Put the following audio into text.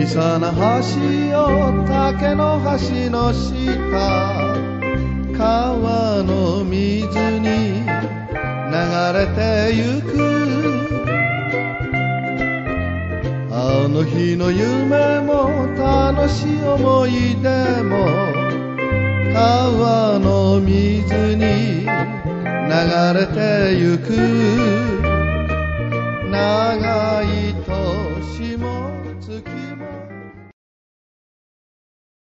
小さな橋を竹の橋の下、川の水に流れてゆく。あの日の夢も楽しい思い出も川の水に流れてゆく。長い